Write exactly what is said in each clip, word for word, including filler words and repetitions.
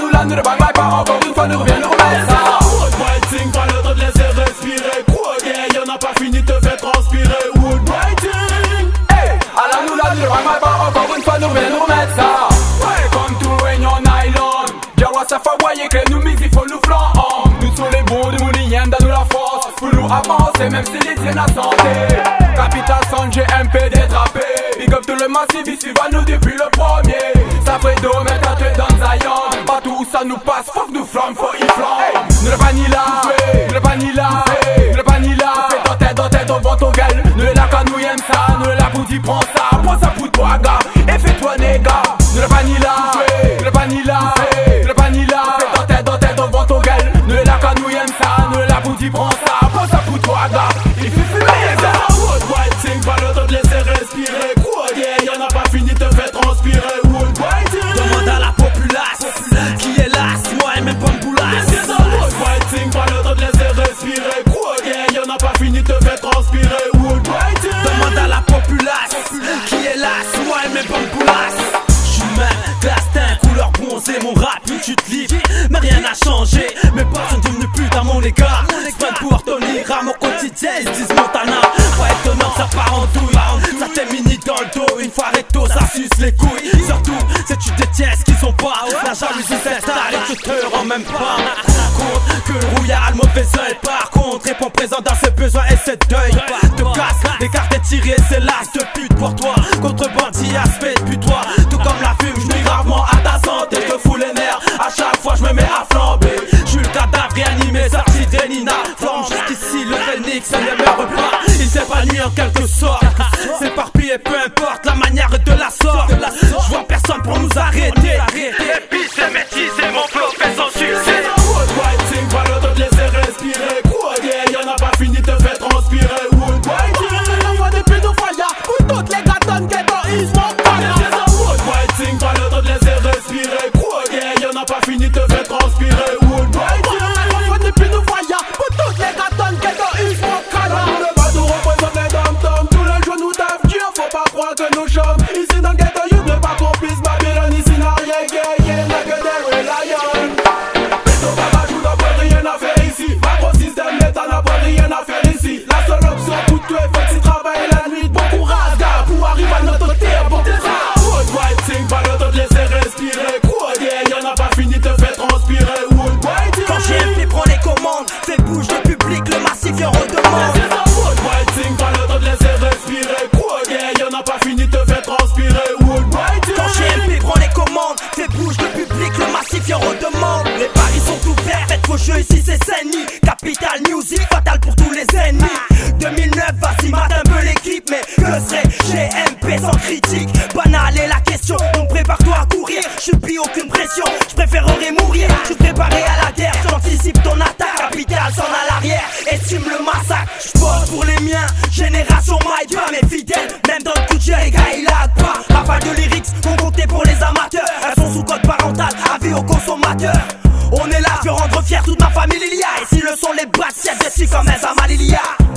nous là, ne le bang pas. Encore une fois, nous reviens nous remettre ça. Wood writing, pas le temps de laisser respirer. Quoi, yeah, y'en a pas fini, te fait transpirer. Wood writing. Hey, à la nous là, ne le bang pas. Encore une fois, nous reviens nous remettre ça. Welcome to Réunion Island. Jawa ça fait voyer que nous mix, il faut nous flanc. Nous sommes les bons, nous n'y dans nous la force. Pour nous avancer, même si les tiens la santé. Capital Sound, G M P détrapé. Big up tout le massif, ici va nous depuis le premier. Ça fait deux mètres à tuer dans Zion. Partout où ça nous passe, faut que nous flamme, faut y flamme. Ne le vanilla, ne le vanilla, ne le vanilla. Fais dans tête, dans tête, on vend ton gueule. Ne le la canou, aime ça, ne le la bouti, prends ça. Prends ça pour toi, gars, et fais-toi, néga. Ne le vanilla, ne le vanilla, ne le vanilla. Fais dans tête, dans tête, on vend ton gueule. Ne le la canou, aime ça, ne le la bouti, prends ça. Prends ça pour toi, gars, il fait fumer, ça. Wood writing, pas le temps de laisser respirer. Quoi, yeah, y'en a pas fini, te fait transpirer. Wood writing. Demande à la populace qui est là, si moi et même pas me boulasse. C'est ça, wood writing, pas le temps de laisser respirer. Quoi, yeah, y'en a pas fini, te fait transpirer. Wood writing. Demande à la populace qui est là, si moi et même pas me boulasse. J'suis humain, classe teint, couleur bronzée, mon rap, une chute libre. Mais rien n'a changé, mes potes sont devenus putes à mon égard. C'est pas de pouvoir tenir à mon quotidien, ils se disent Montana. Pas étonnant, ça part en douille. Ça t'est mini dans le dos, une fois recto, ça suce les couilles. Surtout, c'est tu détiens ce qu'ils ont pas. La jalousie s'installe et tu te rends même pas compte que le rouillard a le mauvais œil. Par contre, réponds présent dans ses besoins et ses deuils. Te casse, les cartes tirées, c'est l'as de pute pour toi. Contrebandit, aspect de toi. Tout comme la fume, j'nuis gravement à ta santé. Je te fous les nerfs, à chaque fois je me mets à flamber. J'suis le cadavre réanimé, sorti de Nina. Flamme jusqu'ici, le phénix, ça ne meurt pas. Il s'épanouit en quelque sorte. S'éparpille et peu importe la manière de la sorte. Je vois personne pour nous arrêter. Épice et métis et mon flow fait son succès. Wood writing, pas le temps de laisser respirer. Quoi, yeah, y'en a pas fini, te fait transpirer. Wood writing. On voit des putes au foyer pour toutes les gâtonnes qui sont ils sont pas là. C'est ça, wood writing, pas le temps de laisser respirer. Quoi, yeah, y'en a pas fini, te fait transpirer. Wood writing. On voit des putes au foyer pour toutes les gâtonnes qui sont ils sont pas là. Le bateau représente les dom-toms. Tous les jours nous tapent dur, faut pas croire que nous chômes. Ici dans le ghetto, you ne pas qu'on puisse Babylone. Ici n'a rien gagné, n'a que des reliants. Béton Baba joue, n'a pas rien à faire ici. Macro système, l'État n'a pas rien à faire ici. La seule option pour tuer, faut que tu travailles la nuit. Bon courage, gars, pour arriver à notre terre. Bon, c'est ça. Wood writing, pas le temps de laisser respirer. Quoi, yeah, y'en a pas fini, te fait transpirer. Wood writing. Quand G M P prend les commandes, c'est bouge le public, le massif y en redemande. C'est ça, wood writing, pas le temps de laisser respirer. Quoi, yeah, y'en a pas fini, te fait transpirer. Wood writing. Quand G M P prend les commandes, c'est bouge le public, le massif y en redemande. Les paris sont ouverts, faites vos jeux ici c'est Saint-Denis. Capital Music, fatal pour tous les ennemis. deux mille neuf, vas-y mate un peu l'équipe. Mais que serait G M P sans critique? Banal est la question, donc prépare-toi à courir. J'subis aucune pression, j'préférerais mourir. J'suis préparé à la guerre, j'anticipe ton attaque. Capital s'en à l'arrière, estime le massacre. J'bosse pour les miens, génération my pas mes fidèles. Même dans le coup de jet, les gars ils lag pas. Rafale de lyrics, on comptait pour les amateurs. Elles sont sous code parental, avis aux consommateurs. On est là, je veux rendre fier toute ma famille Lilia. Et si le sont les bassiettes, je suis comme un Zamalilia.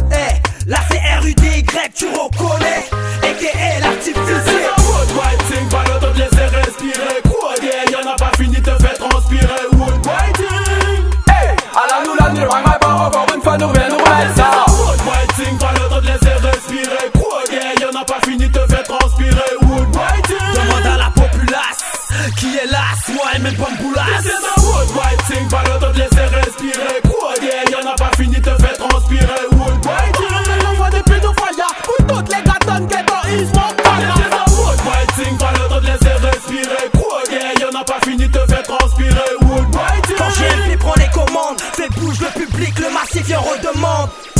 Eh, là c'est R U D Y, tu reconnais. Et K A l'artificier. Wood writing, pas le temps de laisser respirer. Quoi, yeah, y'en a pas fini, te fait transpirer. Wood writing. Hey, à la nous là, ne le bang pas. Encore une fois, nous reviens nous remettre ça. Wood writing, pas le temps de laisser respirer. Quoi, yeah, y'en a pas fini, te fait transpirer. Wood writing. Demande à la populace qui est là, si moi et même pas me boulasse. C'est ça, wood writing, pas le temps de laisser respirer. Quoi, yeah, y'en a pas fini, te fait transpirer. Wood writing. On voit des putes au foyer pour toutes les gâtonnes qui sont ils sont pas là. C'est ça, wood writing, pas le temps de laisser respirer. Quoi, yeah, y'en a pas fini, te fait transpirer. Wood writing. Quand G M P prend les commandes, fait bouge le public, le massif y en redemande.